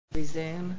Resume.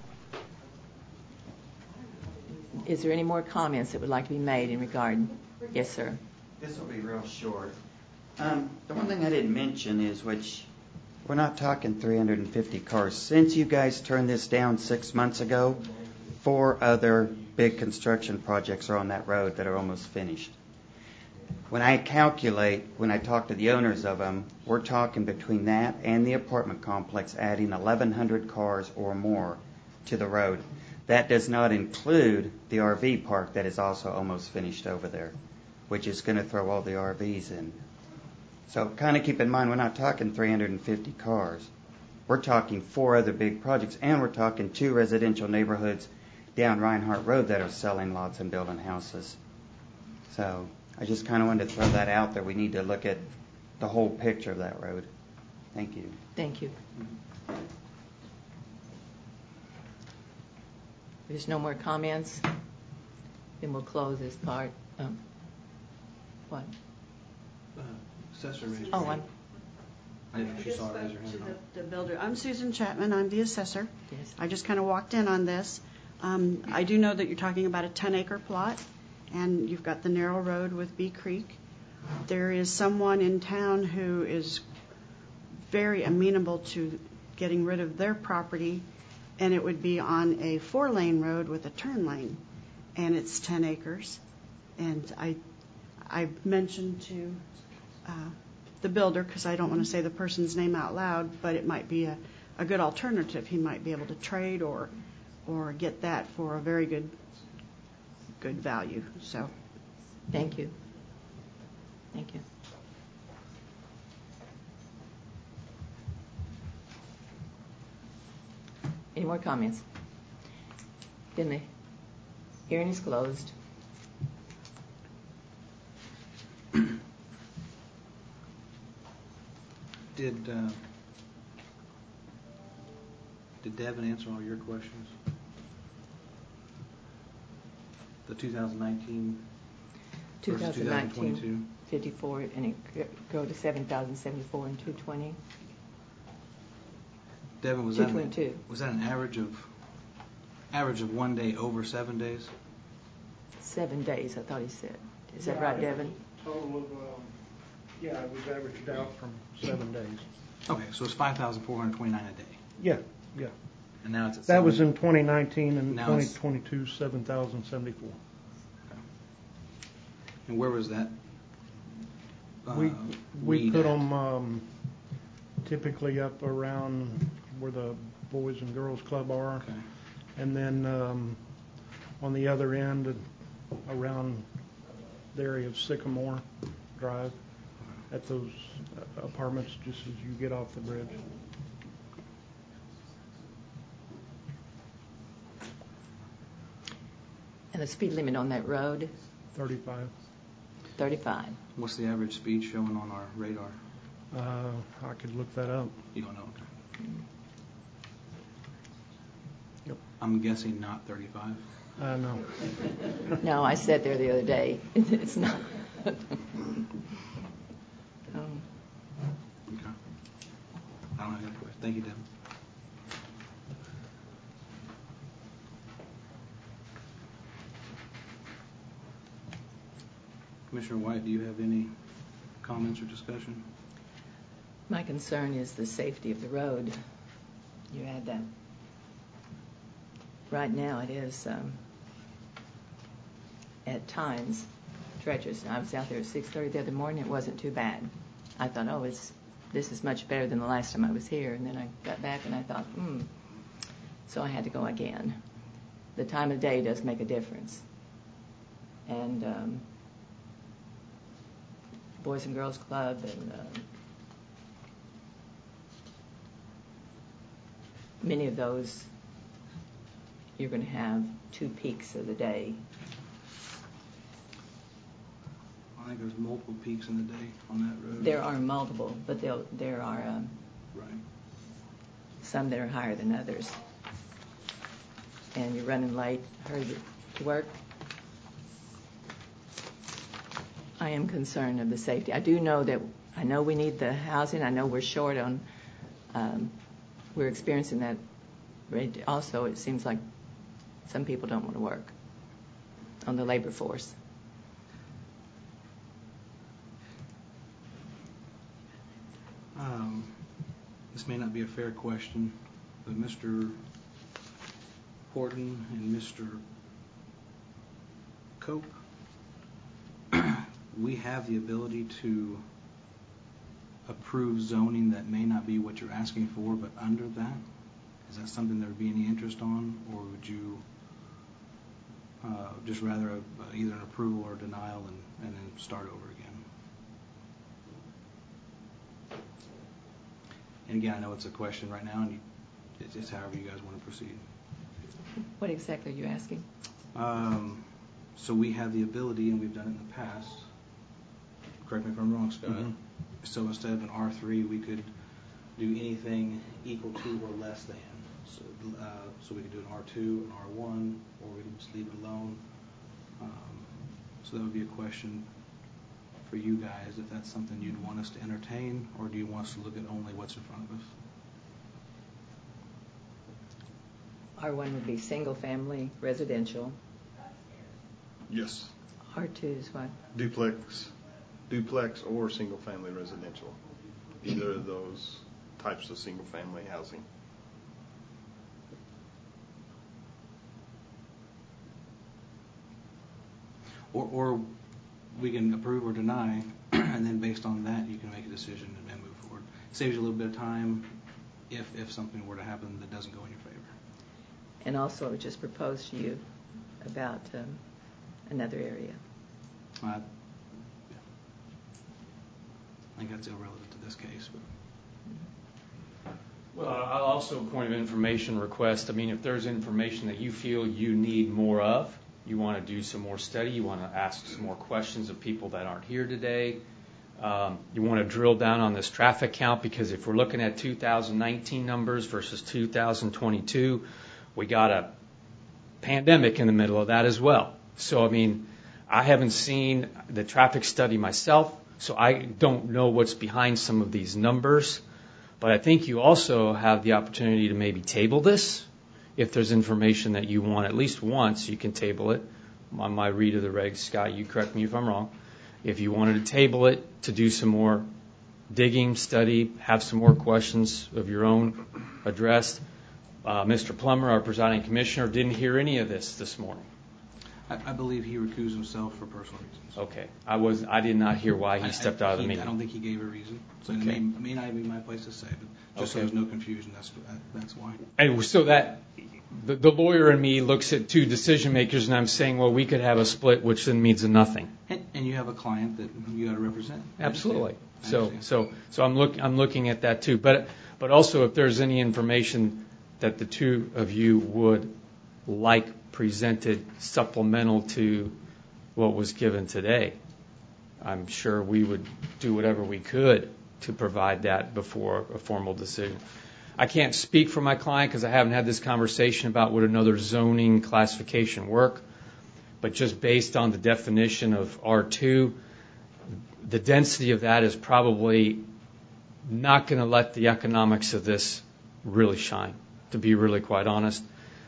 Is there any more comments that would like to be made in regard? Yes, sir. This will be real short. The one thing I didn't mention is, which we're not talking 350 cars. Since you guys turned this down 6 months ago, 4 other big construction projects are on that road that are almost finished. When I talk to the owners of them, we're talking between that and the apartment complex adding 1,100 cars or more to the road. That does not include the RV park that is also almost finished over there, which is going to throw all the RVs in. So kind of keep in mind, we're not talking 350 cars. We're talking 4 other big projects, and we're talking 2 residential neighborhoods down Reinhardt Road that are selling lots and building houses. So I just kind of wanted to throw that out there. We need to look at the whole picture of that road. Thank you. Thank you. There's no more comments? Then we'll close this part. What? Assessor raised her Oh, hand. She saw her raise her hand. The builder. I'm Susan Chapman. I'm the assessor. Yes. I just kind of walked in on this. I do know that you're talking about a 10-acre plot, and you've got the narrow road with Bee Creek. There is someone in town who is very amenable to getting rid of their property, and it would be on a 4-lane road with a turn lane, and it's 10 acres. And I mentioned to the builder, because I don't want to say the person's name out loud, but it might be a good alternative. He might be able to trade or get that for a very good value. So, Thank you. Thank you. Any more comments? Then the hearing is closed. Did Devin answer all your questions? The 2019 versus 2022? 54, and it go to 7,074 and 220. Devin, was 222. Was that an average of 1 day over 7 days? 7 days, I thought he said. Is that right, Devin? Total of, it was averaged out from 7 days. Okay, so it's 5,429 a day. Yeah. And now it's at That was in 2019, and now 2022, 7,074. Okay. And where was that? We put them typically up around where the Boys and Girls Club are. Okay. And then on the other end, around the area of Sycamore Drive, at those apartments just as you get off the bridge. And the speed limit on that road? 35. 35. What's the average speed showing on our radar? I could look that up. You don't know? Okay. Yep. I'm guessing not 35. No. No, I sat there the other day. It's not. Okay. I don't have any questions. Thank you, Devin. Commissioner White, do you have any comments or discussion? My concern is the safety of the road. You had that. Right now it is, at times, treacherous. I was out there at 6:30 the other morning. It wasn't too bad. I thought, this is much better than the last time I was here. And then I got back and I thought, So I had to go again. The time of day does make a difference. And Boys and Girls Club and many of those, you're going to have 2 peaks of the day. I think there's multiple peaks in the day on that road. There are multiple, but there are right. some that are higher than others. And you're running late, hurry to work. I am concerned of the safety. I know we need the housing. I know we're short on, we're experiencing that Also, it seems like some people don't want to work on the labor force. This may not be a fair question, but Mr. Horton and Mr. Cope, we have the ability to approve zoning that may not be what you're asking for, but under that. Is that something there would be any interest on, or would you just rather either an approval or denial and then start over again? And again, I know it's a question right now, and it's just however you guys want to proceed. What exactly are you asking? So we have the ability, and we've done it in the past. Correct me if I'm wrong, Scott. Mm-hmm. So instead of an R3, we could do anything equal to or less than. So we could do an R2, an R1, or we could just leave it alone. So that would be a question for you guys, if that's something you'd want us to entertain, or do you want us to look at only what's in front of us? R1 would be single family residential. Yes. R2 is what? Duplex or single-family residential. Either of those types of single-family housing. Or we can approve or deny, and then based on that, you can make a decision and move forward. Saves you a little bit of time if something were to happen that doesn't go in your favor. And also, I would just propose to you about another area. I think that's irrelevant to this case. But. Well, I'll also point of information request. I mean, if there's information that you feel you need more of, you want to do some more study, you want to ask some more questions of people that aren't here today, you want to drill down on this traffic count, because if we're looking at 2019 numbers versus 2022, we got a pandemic in the middle of that as well. So, I mean, I haven't seen the traffic study myself, so I don't know what's behind some of these numbers. But I think you also have the opportunity to maybe table this. If there's information that you want at least once, you can table it. On my read of the regs, Scott, you correct me if I'm wrong. If you wanted to table it to do some more digging, study, have some more questions of your own addressed. Mr. Plummer, our presiding commissioner, didn't hear any of this morning. I believe he recused himself for personal reasons. Okay. I did not hear why he stepped out of the meeting. I don't think he gave a reason. So Okay. it may not be my place to say, but just so Okay. there's no confusion, that's why. And so that the lawyer in me looks at two decision makers, and I'm saying, well, we could have a split, which then means a nothing. And you have a client that you got to represent. Absolutely. I understand. So I'm looking at that too. But also, if there's any information that the two of you would like presented supplemental to what was given today, I'm sure we would do whatever we could to provide that before a formal decision. I can't speak for my client because I haven't had this conversation about would another zoning classification work, but just based on the definition of R2, the density of that is probably not going to let the economics of this really shine, to be really quite honest.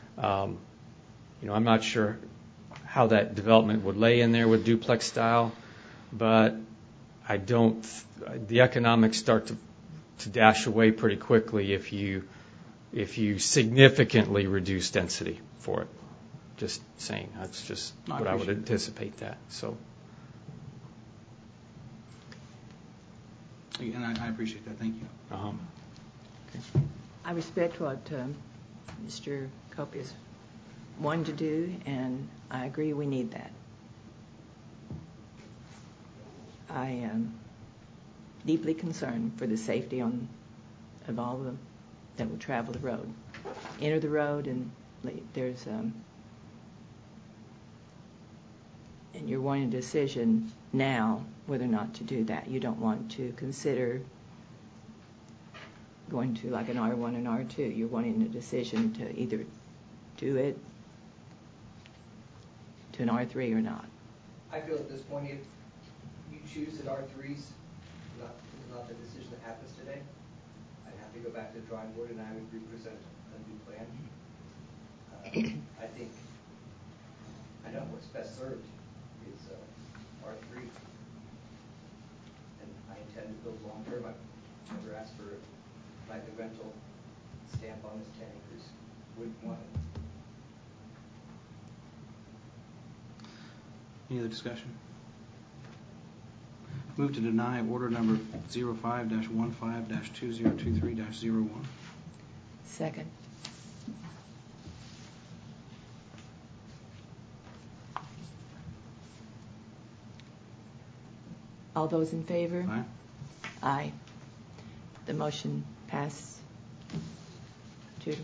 I'm not sure how that development would lay in there with duplex style, but the economics start to dash away pretty quickly if you significantly reduce density for it. Just saying, that's just what I would anticipate that. So. And I appreciate that. Thank you. Okay. I respect what Mr. Cope is wanting to do, and I agree we need that. I am deeply concerned for the safety of all of them that will travel the road. Enter the road, and there's and you're wanting a decision now whether or not to do that. You don't want to consider going to like an R1 and R2. You're wanting a decision to either do it to an R3 or not. I feel at this point, if you choose that R3s not the decision that happens today, I'd have to go back to the drawing board and I would represent a new plan. I think, I know what's best served is R3. And I intend to build long-term. I've never asked for like a rental stamp on this 10 acres. Wouldn't want it. Any other discussion? Move to deny order number 05-15-2023-01. Second. All those in favor? Aye. Aye. The motion passed 2-1.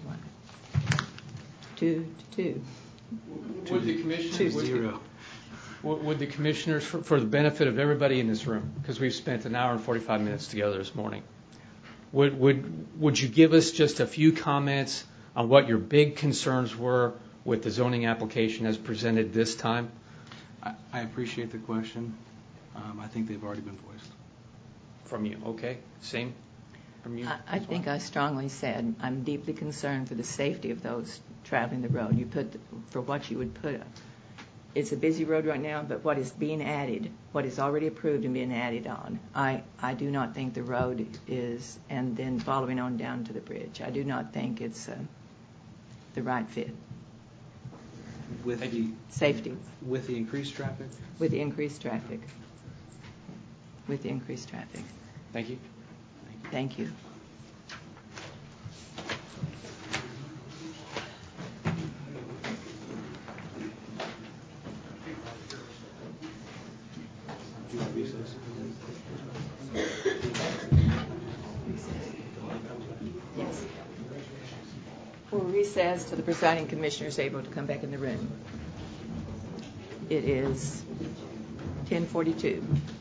2-2. Would the commissioners, 2-0. would the commissioners, for the benefit of everybody in this room, because we've spent an hour and 45 minutes together this morning, would you give us just a few comments on what your big concerns were with the zoning application as presented this time? I appreciate the question. I think they've already been voiced. From you, okay? Same from you? I think I strongly said I'm deeply concerned for the safety of those traveling the road. You put for what you would put. It's a busy road right now, but what is being added, what is already approved and being added on, I do not think the road is, and then following on down to the bridge, I do not think it's the right fit. With the Safety. with the increased traffic? With the increased traffic. With the increased traffic. Thank you. Thank you. Do you want recess? Yes. We'll recess till the presiding commissioner is able to come back in the room. It is 10:42.